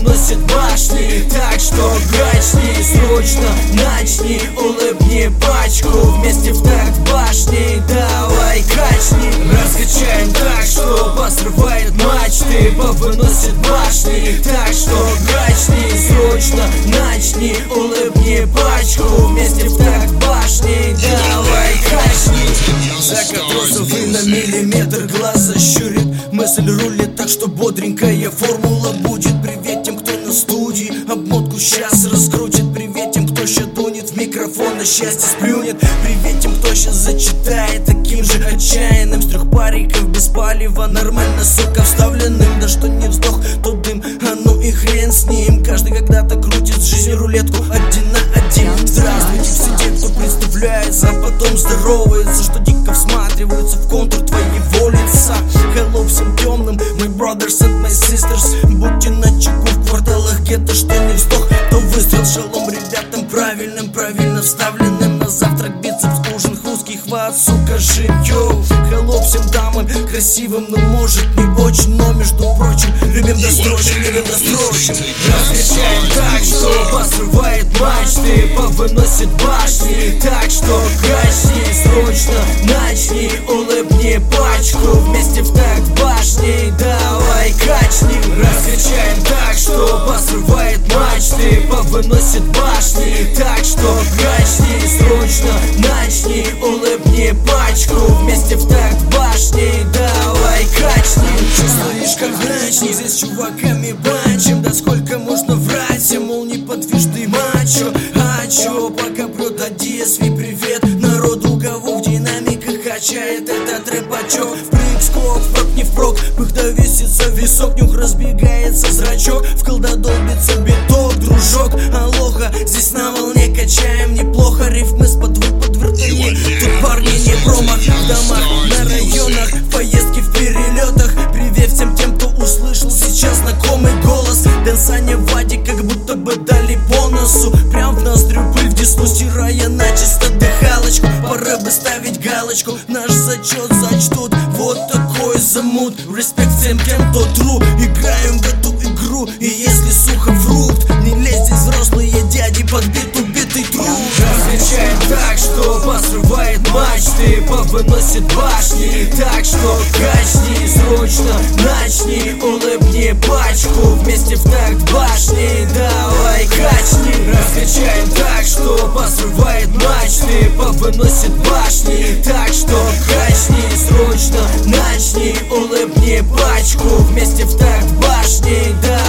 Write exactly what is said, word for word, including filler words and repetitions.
повыносит башни. Так что гачни, срочно начни, улыбни пачку, вместе в такт башни. Давай качни, раскачаем так, что посрывает мачты, повыносит башни. Так что гачни, срочно начни, улыбни пачку, вместе в такт башни. Давай качни. Закатросовый на миллиметр глаза щурит, мысль рулит так, что бодренькая формула будет. Привет тем, кто на студии обмотку сейчас раскрутит. Привет тем, кто ща дунет в микрофон, на счастье сплюнет. Привет тем, кто щас зачитает таким же отчаянным. С трех париков без палева, нормально, сука, вставленным. Да что не вздох, то дым, а ну и хрен с ним. Каждый когда-то крутит в жизни рулетку один на один. Здравствуйте все те, кто представляется, а потом здоровается, что дико всматриваются в контур твоего лица. Hello всем темным, my brothers and my sisters. Будьте начеку в кварталах гетто, что не вздох, то выстрел. Шалом ребятам правильным, правильно вставленным. На завтрак бицепс, ужин, узкий хват, сука, жить, йоу. Hello всем дамам, красивым, но может не очень. Но между прочим, любим досрочим, любим досрочим. Раскачаем так, что посрывает мачты, повыносит башни. Так что качни, срочно начни, улыбни пачку, вместе в такт башни. Давай качни, раскачаем так, что посрывает мачты, повыносит башни. Так что качни, срочно начни, улыбни пачку, вместе в такт башни. Давай качни. Чувствуешь, как начни, здесь чуваками банчем. Да сколько можно врать, я, мол, неподвижный мачо. А чё, пока прет Одесский привет народу, кого в динамиках качает этот рэпачок. Впрыг, скок, впрок, не впрок, пыхта весится висок, нюх разбегается зрачок, в колда долбится биток, дружок. Алоха, здесь на волне качаем неплохо, рифмы с подвод под вертолет. Тут парни не промах, в домах, на районах, в поездке, в перелетах. Привет всем тем, кто услышал сейчас знакомый голос. Дэнсаня Вадик, как будто бы дали по носу, прям в ноздрю пыль в десну, стирая начисто дыхалочку. Пора бы ставить галочку, наш зачет зачтут. Вот такой замут, респект всем тем, кто тру. Играем в эту игру, и если сухо фрукт, не лезь, здесь взрослые дяди под бит убитый труп. Раскачаем так, что посрывает мачты, повыносит башни. Так что качни, срочно начни, улыбни пачку, вместе в такт башни. Давай качни, раскачаем так, что посрывает мачты, повыносит башни. Так что качни, срочно начни, улыбни пачку, вместе в такт башни.